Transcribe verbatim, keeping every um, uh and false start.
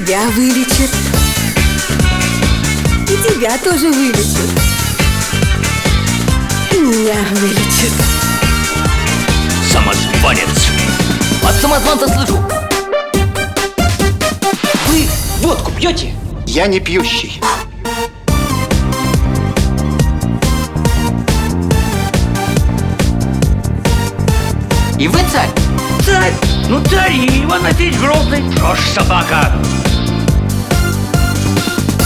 тебя вылечит. И тебя тоже вылечит. И меня вылечит. Самозванец. От самозванца слышу. Вы водку пьете? Я не пьющий. И вы царь? Царь? Ну царь Иван Опять Грозный. Что ж, собака,